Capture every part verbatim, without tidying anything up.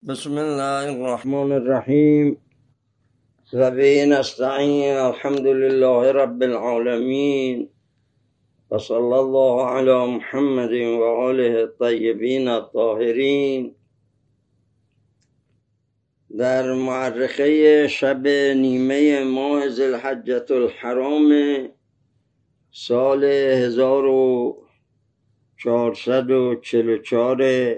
بسم الله الرحمن الرحیم و به نستعین. الحمد لله رب العالمین و صلی الله علی محمد و آله الطیبین الطاهرین. در معرخه شب نیمه ماه ذوالحجة الحرام سال هزار و چهارصد و چهل و چهار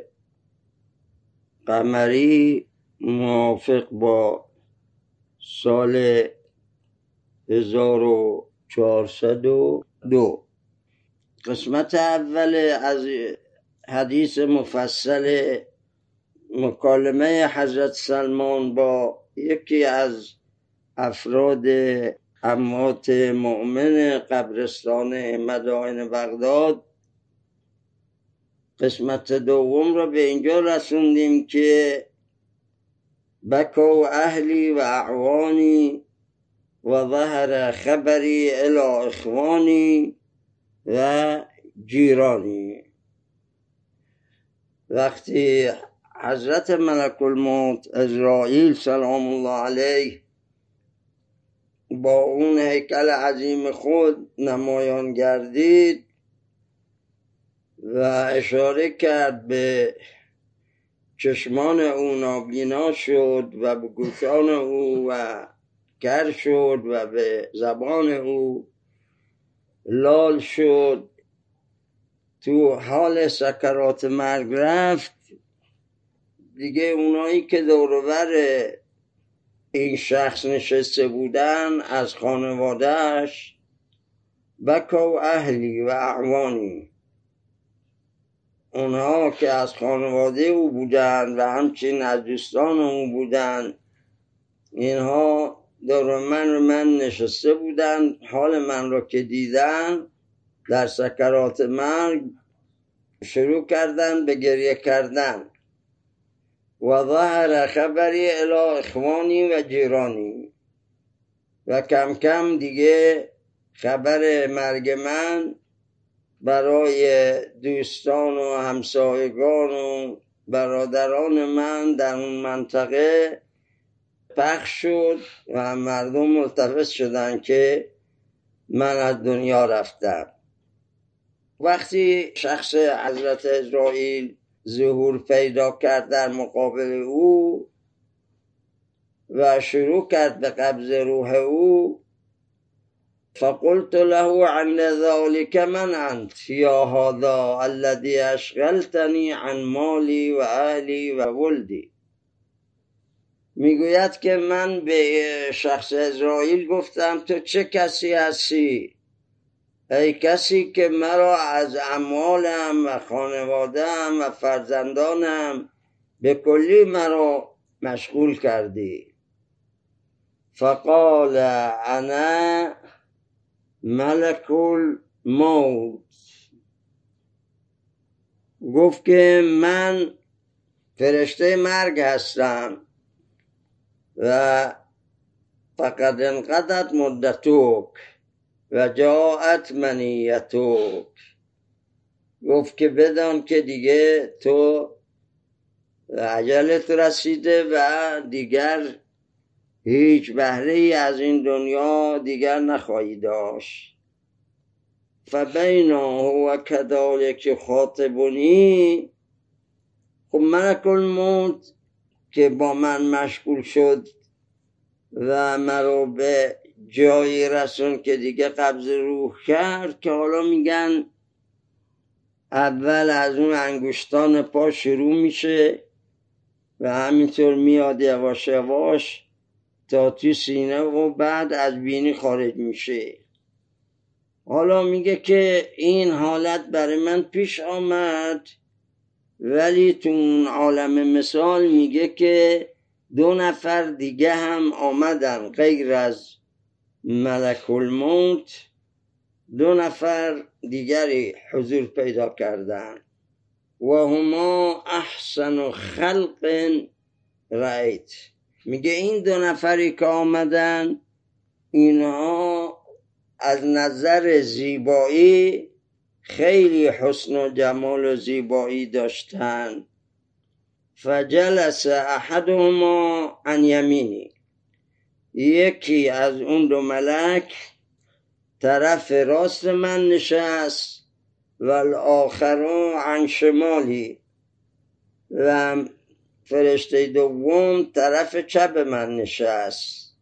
قمری موافق با سال هزار و چهارصد و دو، قسمت اول از حدیث مفصل مکالمه حضرت سلمان با یکی از افراد اموات مؤمن قبرستان مدائن بغداد. قسمت دوم را به اینجا رسوندیم که بکو اهلی و اعوانی و ظهر خبری الی اخوانی و جیرانی. وقتی حضرت ملک الموت عزرائیل سلام الله علیه با اون هیکل عظیم خود نمایان گردید و اشاره کرد به چشمان او نابینا شد و به گوشان او و کر شد و به زبان او لال شد، تو حال سکرات مرگ رفت. دیگه اونایی که دوروبر این شخص نشسته بودن از خانوادهش، بکو اهلی و اعوانی، اونها که از خانواده او بودن و همچنین از دوستان او بودن، اینها دور من رو من نشسته بودن، حال من رو که دیدن در سکرات مرگ شروع کردن به گریه کردن. و ظهر خبری الی اخوانی و جیرانی، و کم کم دیگه خبر مرگ من برای دوستان و همسایگان و برادران من در اون منطقه پخش شد و مردم ملتفت شدن که من از دنیا رفتم. وقتی شخص حضرت عزرائیل ظهور پیدا کرد در مقابل او و شروع کرد به قبض روح او، فقلت له عن ذلك من انت یا هذا الذي اشغلتنی عن مالی و اهلی و ولدی. میگوید که من به شخص عزرائیل گفتم تو چه کسی هستی؟ ای کسی که مرا از اموالم و خانواده‌ام و فرزندانم به کلی مرا مشغول کردی. فقال انا ملک الموت، گفت که من فرشته مرگ هستم و فقد انقضت مدتک و جاءت منیتک. گفت که بدان که دیگه تو اجلت رسیده و دیگر هیچ بهره ای از این دنیا دیگر نخواهی داشت. فبینا هو کذالک خاطبنی، خب ملک الموت که با من مشغول شد و مرا به جایی رسون که دیگه قبض روح کرد، که حالا میگن اول از اون انگشتان پا شروع میشه و همینطور میاد یواش یواش تا تو سینه و بعد از بینی خارج میشه. حالا میگه که این حالت برای من پیش آمد، ولی تو اون عالم مثال میگه که دو نفر دیگه هم آمدن غیر از ملک الموت، دو نفر دیگری حضور پیدا کردن. و هما احسن خلق رأیت، میگه این دو نفری که آمدن اینها از نظر زیبایی خیلی حسن و جمال و زیبایی داشتن. فجلس احدهما عن یمینی، یکی از اون دو ملک طرف راست من نشست و الاخر عن شمالی، و فرشته دوم طرف چپ من نشست.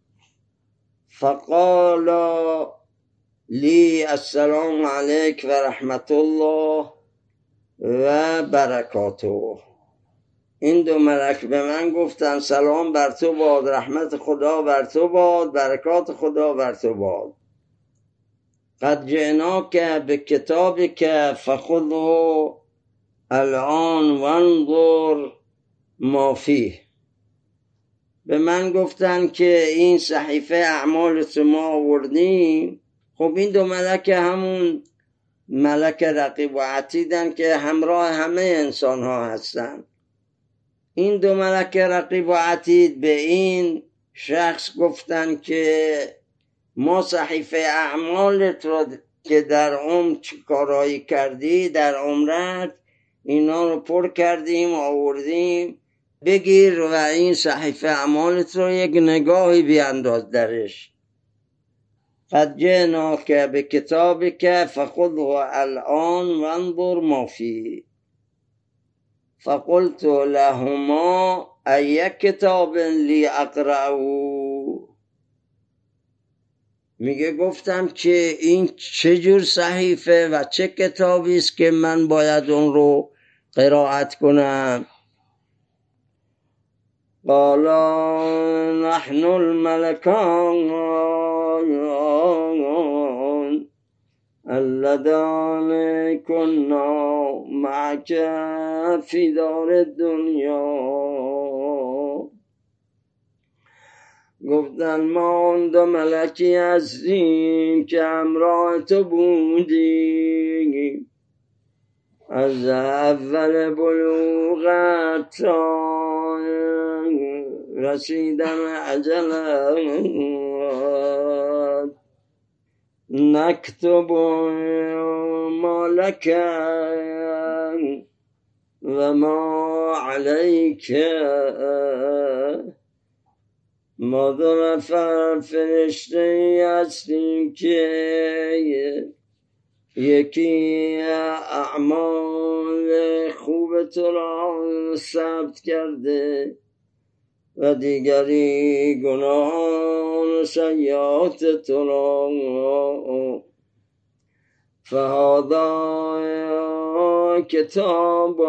فقال لی السلام علیک و رحمت الله و برکاته. این دو ملک به من گفتن سلام بر تو باد، رحمت خدا بر تو باد، برکات خدا بر تو باد. قد جئناک بکتابک فخذه الان وانظر ما فیه. به من گفتن که این صحیفه اعمال ما آوردیم. خب این دو ملک همون ملک رقیب و عتیدن که همراه همه انسان ها هستن. این دو ملک رقیب و عتید به این شخص گفتن که ما صحیفه اعمالت را که در عمر چه کارایی کردی در عمرت اینا رو پر کردیم آوردیم، بگیر و این صحیفه اعمالت رو یک نگاهی بیانداز درش. قد جئناک بکتابک فخذه الان وانظر ما فیه. فقلت لهما ای کتاب لی اقرأه. میگه گفتم که این چه جور صحیفه و چه کتابی است که من باید اون رو قرائت کنم. قال نحن الملکان اللذان كنا معك في دار الدنیا. گفتن ما اون دو ملکی هستیم که همراه تو بودیم از اول بلوغت تا رسیدن عجلت. نکتب ما لک و ما علیک. ما دو نفر فرشته هستیم که یکی اعمال خوب تو را ثبت کرده و دیگری گناهان و سیئات تو را. فهذا کتاب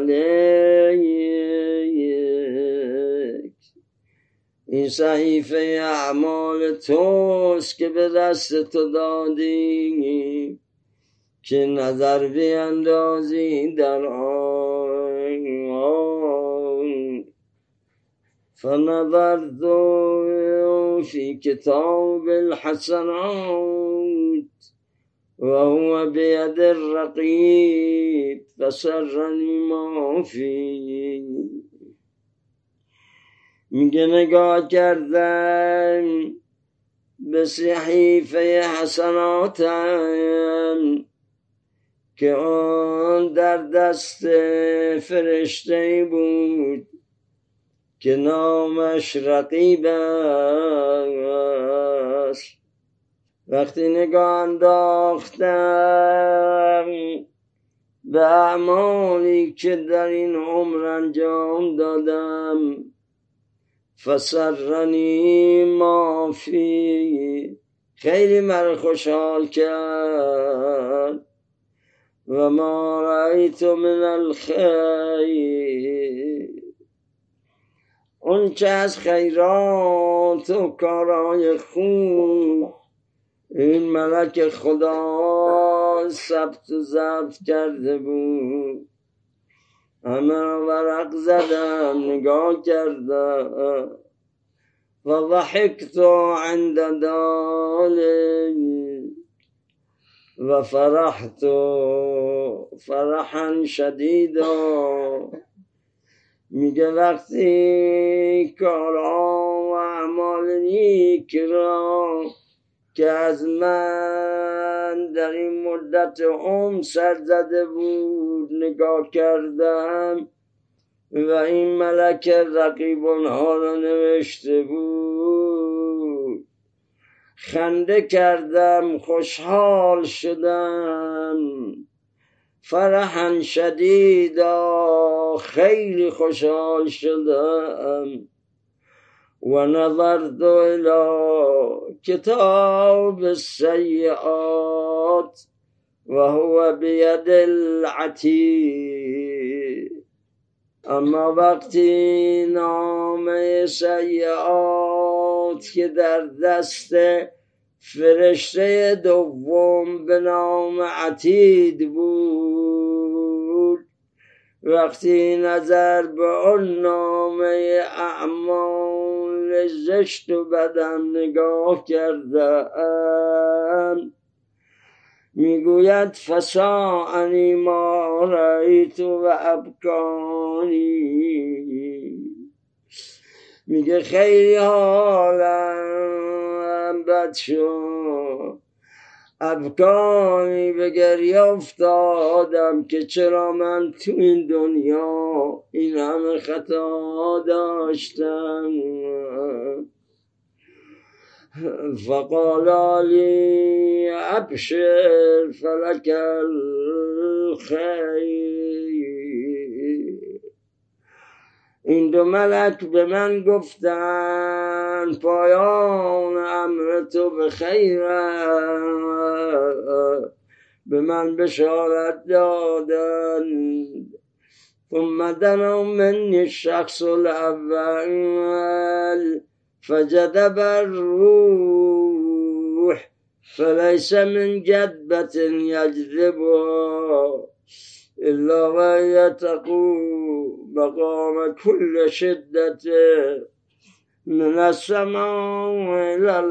عملیک. این صحیفه اعمال توست که به دست تو دادی که نظر بیندازی در آن. فنظرت فی کتاب الحسنات و هو بید الرقیب فسرنی ما فی. میگه نگاه کردم به صحیفه حسناتم که آن در دست فرشته بود که نامش رقیب است. وقتی نگاه انداختم به اعمالی که در این عمر انجام دادم فسرنی ما فی، خیلی مرا خوشحال کرد. و ما رأیت من الخیر، اون چه از خیرات و کارهای خوب این ملک خدا ثبت و ضبط کرده بود همه را ورق زدم نگاه کردم و ضحکت عند ذلک و فرحت فرحا شدیدا. میگه وقتی کارها و اعمال نیک را که از من در این مدت عمر سر زده بود نگاه کردم و این ملک رقیب ها را نوشته بود. خنده کردم، خوشحال شدم، فرحا شدیدا، خیلی خوشحال شدم. و نظرت الى کتاب السیئات و هو بید العتیق. اما وقتی نامه سیئات که در دست فرشته دوم به نام عتید بود، وقتی نظر به آن نامه اعمال زشت و بدم نگاه کردم، میگوید فساءنی ما رأیت و ابکانی، میگه خیلی حالم بد شد، ابکانی به گریه افتادم که چرا من تو این دنیا این همه خطا داشتم. فقال لی ابشر فلک الخیر. این دو ملک به من گفتن پایان امر تو به خیر، به من بشارت دادن. ثم دنا منی الشخص الاول فجذب الروح فليس من جدبة يجذبها إلا وهي تقوم مقام كل شدة من السماء إلى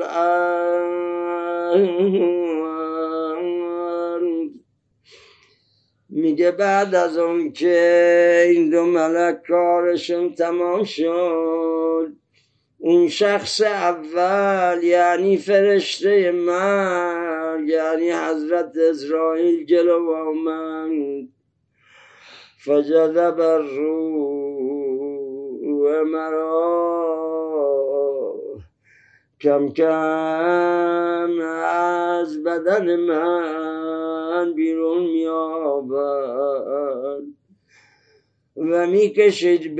الأرض. میگه بعد از اون که این دو ملک کارشون تمام شد، اون شخص اول یعنی فرشته مرگ یعنی حضرت عزرائیل جلو آمد، فجذب الروح مرا، کم کم از بدن من بیرون می آورد و می کشید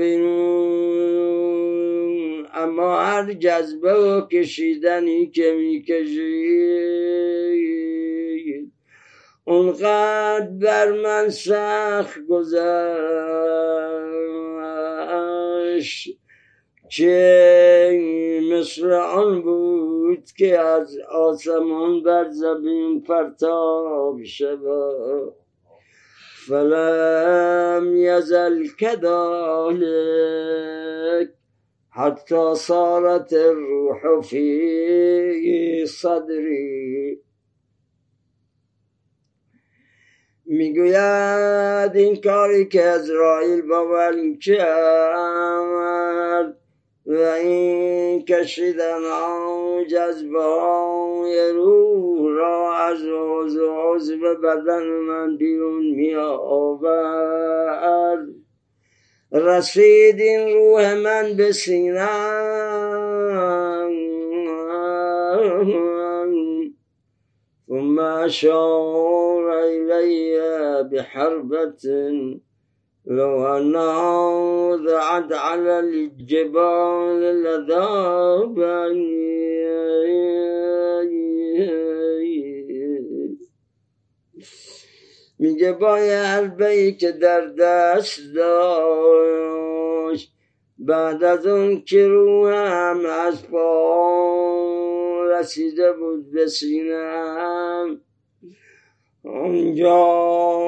بیرون. اما هر جذبه و کشیدنی که می کشید اونقدر بر من سخت گذشت که مثل آن بود که از آسمان بر زمین پرتاب شود. فلم یزل کذلک حتی صارت الروح فی صدری. میگوید این کاری که عزرائیل با من کرد و این کشیدن ها جذبه های روح را از عضو عضو بدن من بیرون می آورد، رسید این روح من به سینه‌ام. ثم اشار الی بحربة لو انها وضعت على الجبال لذابني. میگه با حربه‌ای که در دست داشت، بعد از اون که روحم از پا رسیده بود به سینه‌ام، اونجا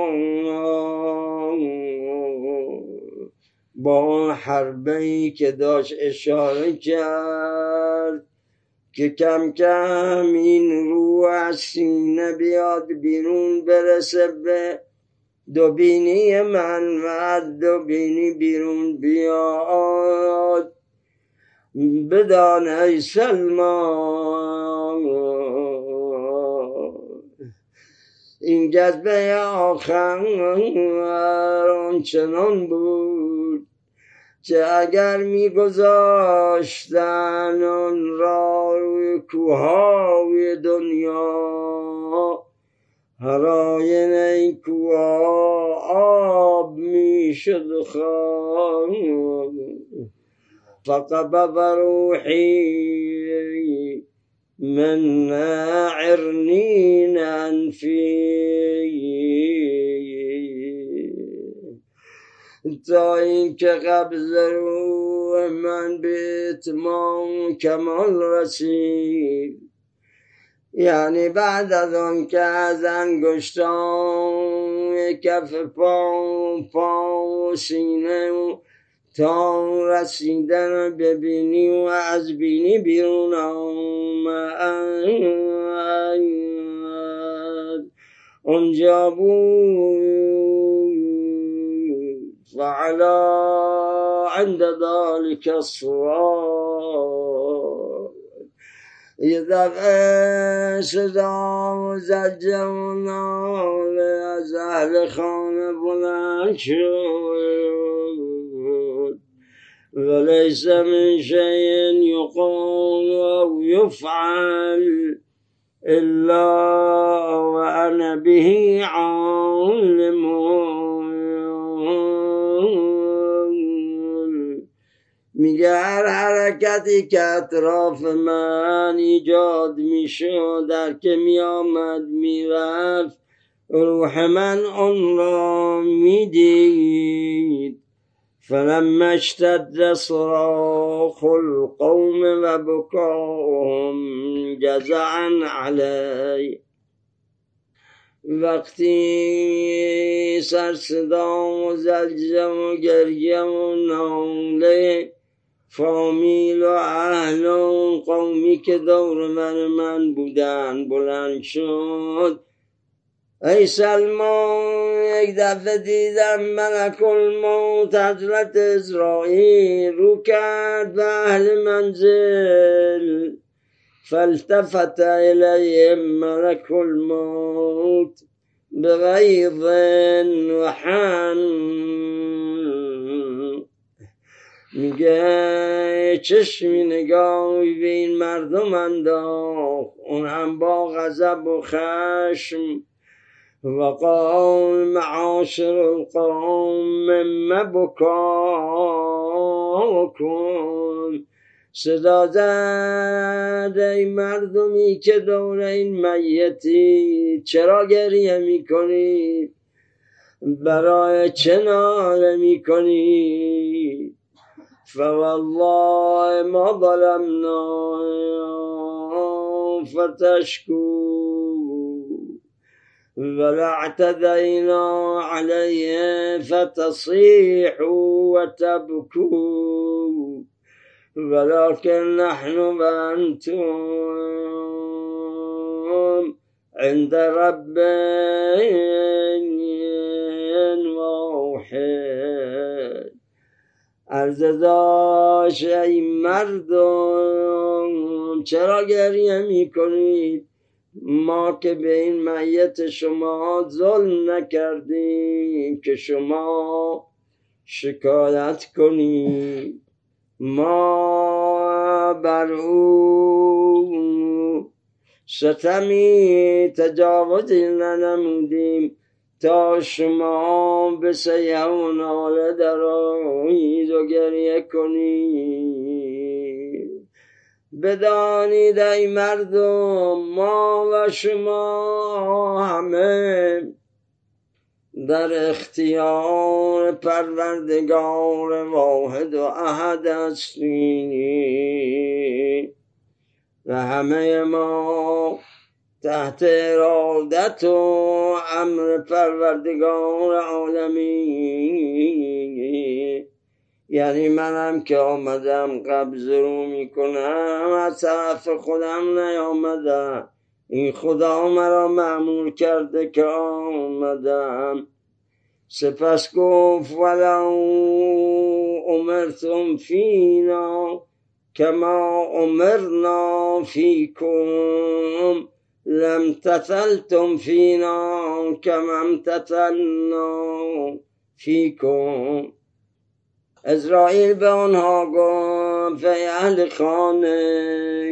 با اون حربه‌ای که داشت اشاره کرد که کم کم این روح از سینه بیاد بیرون، برسه به دو بینی من و از دو بینی بیرون بیاد، بدان ای سلمان این جذبه آخر آنچنان بود که اگر میگذاشتن آن را روی کوههای دنیا هر آینه این کوها آب میشد خواهد فقبض روحی من عرنین انفی تا این که قبض روح من به اتمام کمال رسید، یعنی بعد از آن که از انگشتان کف پا پا و سینه و تا رسیدن ببینی و از بینی بیرون آمد اونجا بود فعلا عند ذلك الصراط یه دفعه صدا و زجه و ناله از اهل خانه بلند شد ولیس من شیء یقال او یفعل الا وانا به عالم. میگه هر حرکتی که اطراف من ایجاد میشد در که میامد میرفت روح من آن را میدید. فلما اشتد صراخ القوم و بکاهم جزعا علی، وقتی سر صدا و زجه و گریه و ناله فامیل و اهل و قومی که دور بر من بودن بلند شد، ای سلمان یک دفعه دیدم ملک الموت حضرت عزرائیل رو کرد به اهل منزل. فالتفت الیهم ملک الموت بغیظ و حن، میگه چشمی نگاهی به این مردم انداخت، اون هم با غضب و خشم. و قال معاشر القوم مما بکاکم، صدا زد ای مردمی که دور این میتی چرا گریه میکنید، برای چه ناله میکنید؟ فوالله ما ظلمنا فتشکو ولا اعتدینا علیه فتصیحوا و تبکو ولكن نحن و انتم عند رب واحد. عرض داشت ای مردم چرا گریه می کنید؟ ما که به این میت شما ظلم نکردیم که شما شکایت کنید، ما بر او ستمی تجاوزی ننمودیم تا شما به سیه و ناله درآیید و گریه کنید. بدانید ای مردم ما و شما همه در اختیار پروردگار واحد و احد هستیم و همه ما تحت ارادت و امر پروردگار عالمین. یعنی منم که آمدم قبض رو میکنم از طرف خودم نیامدم، این خدا مرا مأمور کرده که آمدم. سپس گفت ولو امرتم فینا کما امرنا فیکم لم تثلتم فینا کما امتثلنا فیکم. عزراییل به آنها گفت ای اهل خانه،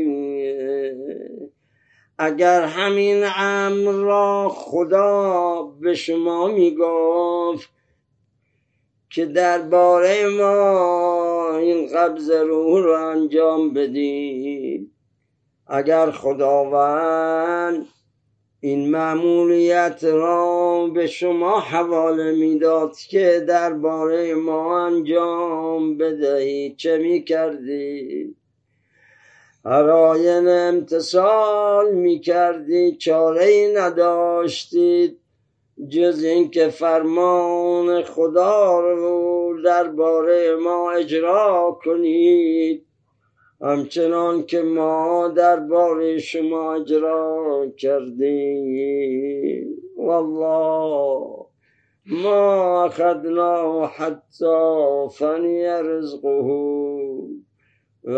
اگر همین امر را خدا به شما می گفت که درباره ما این قبض روح را انجام بدید، اگر خداوند این مأموریت را به شما حواله میداد که درباره ما انجام بدهید چه می کردید؟ هراین امتثال می کردید، چاره ای نداشتید جز اینکه فرمان خدا رو درباره ما اجرا کنید همچنان که ما درباره شما اجرا کردیم. والله ما اخذنا حتی فنی رزقه و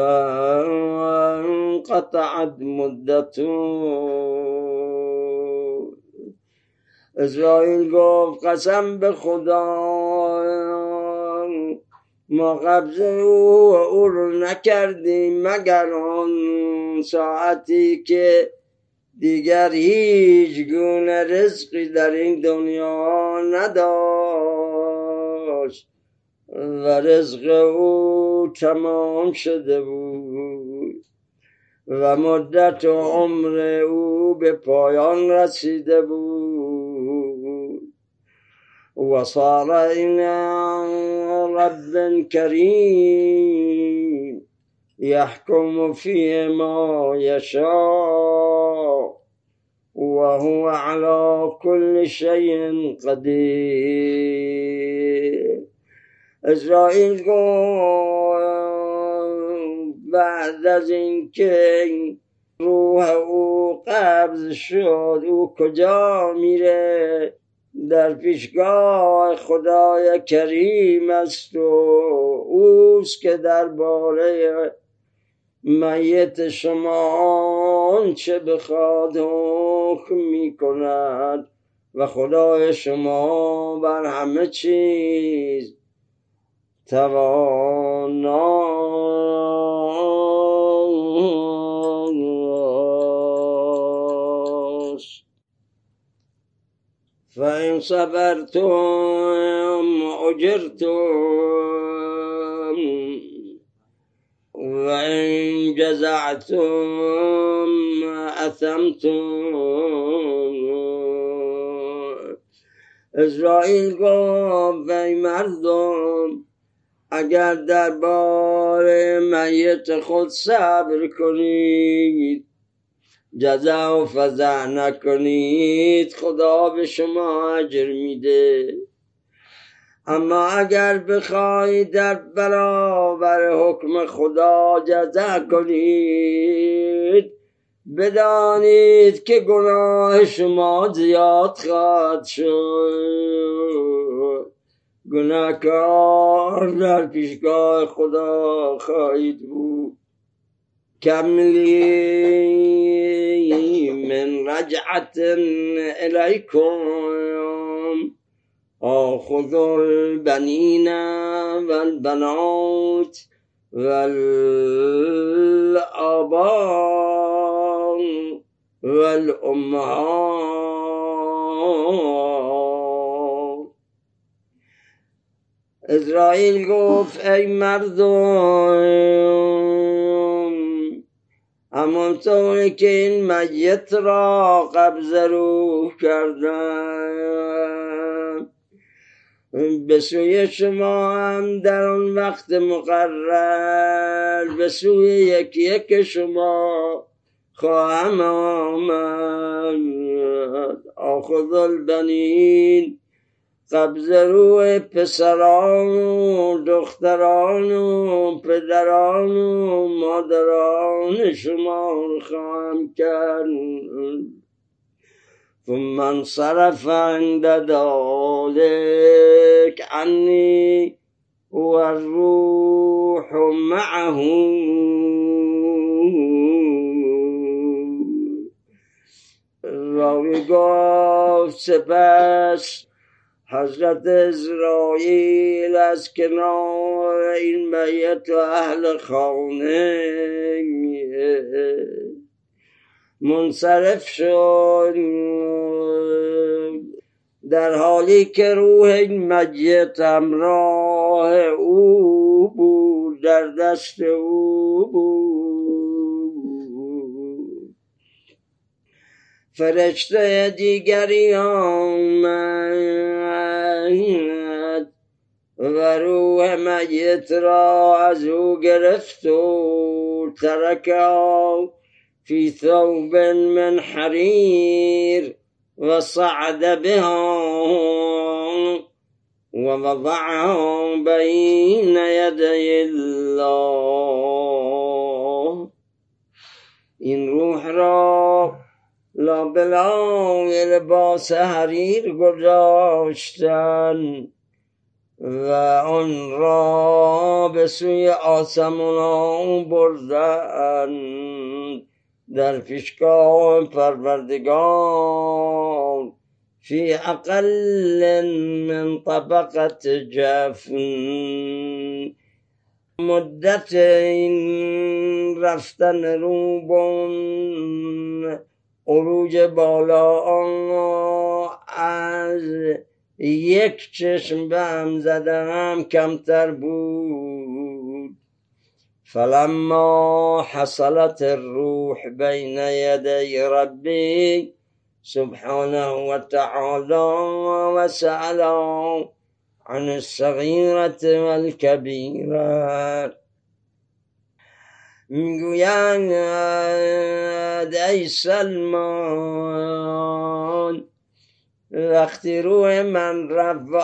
انقطعت مدته. عزراییل گفت قسم به خدا ما قبض او او رو نکردیم مگر آن ساعتی که دیگر هیچ گونه رزقی در این دنیا نداشت و رزق او تمام شده بود و مدت و عمر او به پایان رسیده بود. و صار إلى رب کریم يحكم فيما يشاء وهو على كل شيء قدیر. عزراییل گفت بعد از این که روح او قبض شد او کجا میره؟ در پیشگاه خدای کریم است و اوست که درباره میت شما آنچه بخواد حکم می کند و خدای شما بر همه چیز تواناست. فإن صبرتم أجرتم وإن جزعتم أثمتم. عزراییل گفت ای مردم اگر درباره میت خود صبر کنید جزع و فزع نکنید خدا به شما اجر میده، اما اگر بخواهید در برابر حکم خدا جزع کنید بدانید که گناه شما زیاد خواهد شد، گناهکار در پیشگاه خدا خواهید بود. کم لی من رجعت الیکم آخذ البنین والبنات والآباء والامهات. عزراییل گفت ای مردم همانطور که این میت را قبض روح کردن به سوی شما هم در آن وقت مقرر به سوی یکی یک شما خواهم آمد. آخذ البنین قبض روح پسران و دختران و پدران و مادران شما خواهم کرد. ثم انصرف عند ذلك عنی والروح معه. راوی گفت سپس حضرت اسرائیل از کنار این میت و اهل خانه منصرف شد، در حالی که روح این میت همراه او بود، در دست او بود. فرشته دیگری آمد و روح میت را از او گرفت و ترکه فی ثوب من حریر و صعد بها و وضعها بین یدی الله. این روح را لابلای لباس حریر گذاشتن و آن را به سوی آسمان بردن، در پیشگاه پروردگار فی اقل من طبقت جفن. مدت این رفتن روبون عروج بالا از یک چشم به هم زدن کمتر بود. فلما حصلت الروح بین یدی ربی سبحانه و تعالی و سأل عن الصغیرة والکبیرة، میگویند ای سلمان وقتی روح من رفت به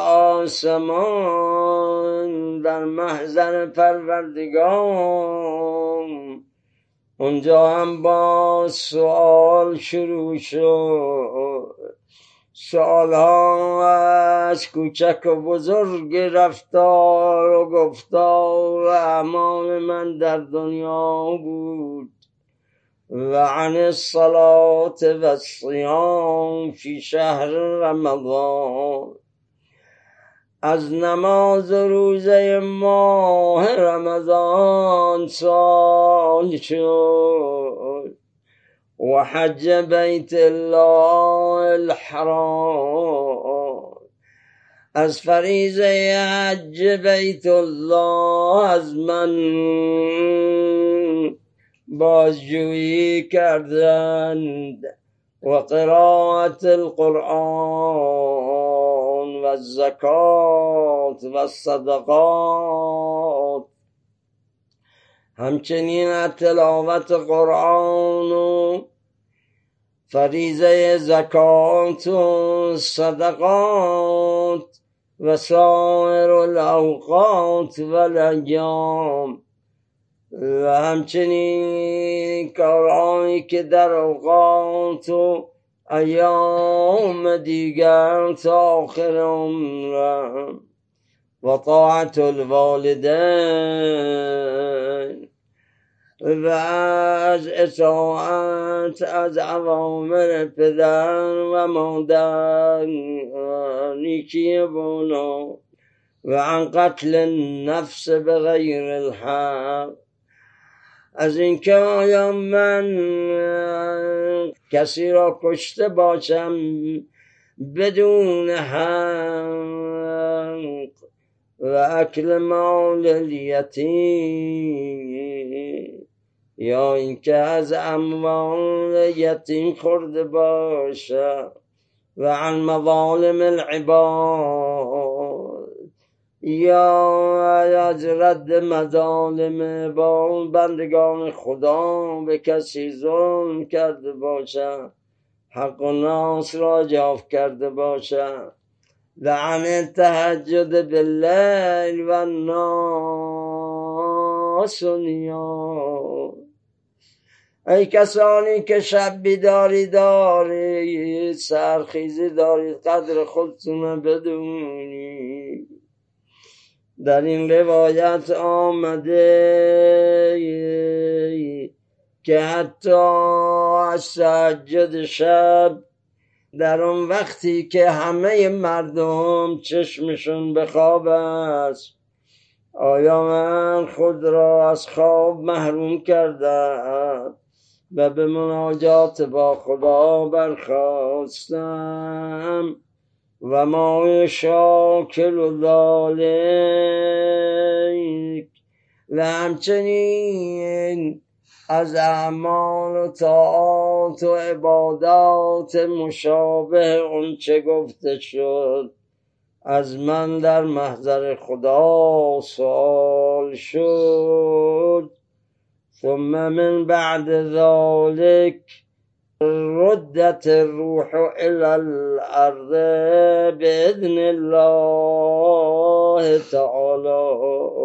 آسمان در محضر پروردگار، اونجا هم با سوال شروع شد، سوال ها از کوچک و بزرگ رفتار و گفتار و اعمال من در دنیا بود. و عن الصلاة و الصیام فی شهر رمضان، از نماز روزه ماه رمضان سوال شد، و حج بیت الله الحرام، از فریضه حج بیت الله از من بازجویی کردند، و قرائت القرآن و الزکات و الصدقات، همچنین تلاوت قرآن و فریضه زکات و صدقات و سایر الاوقات و الایام، و همچنین کارهایی که در اوقات و ایام دیگر تا آخر عمرم، و طاعت الوالدین، و از اطاعت از اوامر پدر و مادر، نیکی بونا، و عن قتل النفس بغیر الحق، از اینکه آیا من کسی را کشته باشم بدون حق، و اکل مال الیتیم، یا اینکه از اموال یتیم خورده باشم، و عن مظالم العباد، یا از رد مظالم با بندگان خدا به کسی ظلم کرده باشم، حق و ناس را جاف کرده باشم، لعن التهجد باللیل و الناس نیام، ای کسانی که شب بیداری دارید سرخیزی دارید قدر خودتون بدونید. در این روایت آمده که حتی از تهجد شب در آن وقتی که همه مردم چشمشون به خواب است، آیا من خود را از خواب محروم کردم و به مناجات با خدا برخاستم و ما شاکل ذالک، و همچنین از اعمال و طاعات و عبادات مشابه اون چه گفته شد از من در محضر خدا سوال شد. ثم من بعد ذلك ردت الروح الى الارض باذن الله تعالی.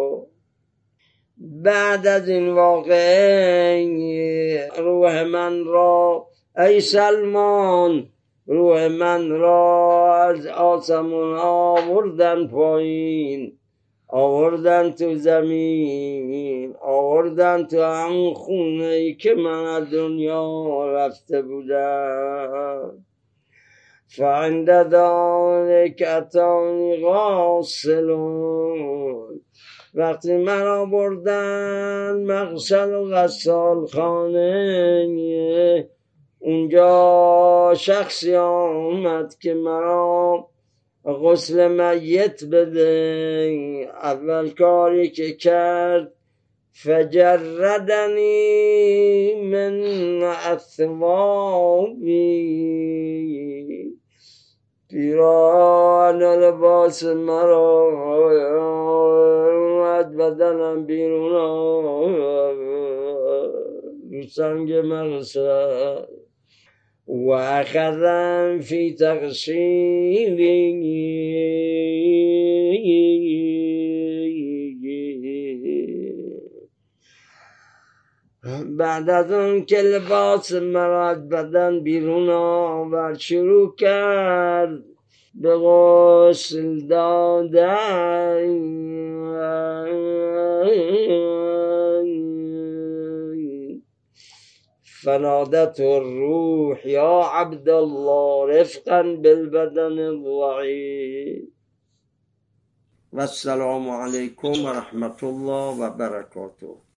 بعد از این واقعه روح من را ای سلمان، روح من را از آسمون آوردن پایین، آوردن تو زمین، آوردن تو همون خونه ای که من از دنیا رفته بودم. فعند ذلك اتانی غاسلون، وقتی مرا بردن مغسل و غسال خانه، اونجا شخصی آمد که مرا غسل میت بده. اول کاری که کرد فجردنی من اثوابی، پیراهن لباس مرا از بدنم بیرون رو سنگ مغسل و اخذن فی تغسیلی. بعد از اون که لباس مرا از بدن بیرون آورد شروع کرد به غسل دادن. فنادت الروح یا عبدالله رفقا بالبدن الضعیف. و السلام علیکم و رحمت الله و برکاته.